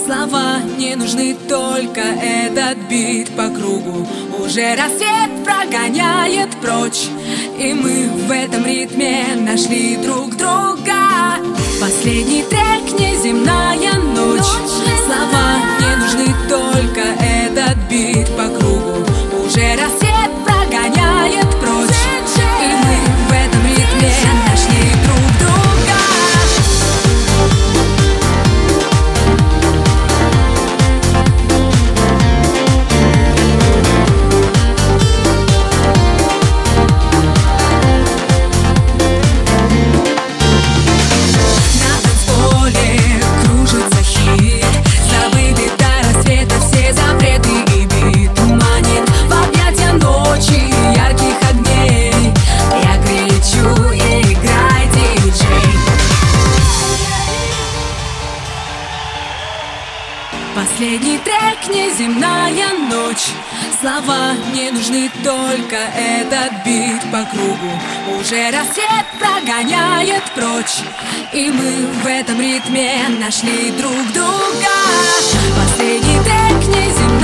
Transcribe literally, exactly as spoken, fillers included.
Слова не нужны, только этот бит по кругу. Уже рассвет прогоняет прочь, и мы в этом ритме нашли друг друга. Последний трек, неземная ночь. Слова не нужны, только этот бит по кругу. Уже рассвет прогоняет прочь, и мы в этом ритме нашли друг друга. Последний трек, неземная ночь. Слова не нужны, только этот бит по кругу. Уже рассвет прогоняет прочь, и мы в этом ритме нашли друг друга. Последний трек, неземная